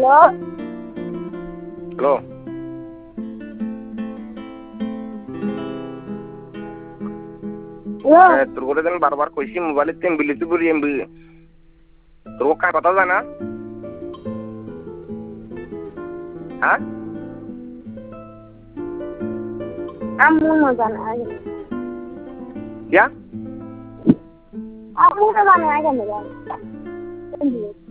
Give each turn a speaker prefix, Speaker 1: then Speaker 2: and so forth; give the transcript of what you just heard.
Speaker 1: hello তোর করে then বারবার কইছি মোবাইলের টেম্বিলিতে বলি এমবি তোর কার কথা জানা হ্যাঁ
Speaker 2: আম্মু না জানে আগে
Speaker 1: क्या
Speaker 2: আম্মু না জানে আগে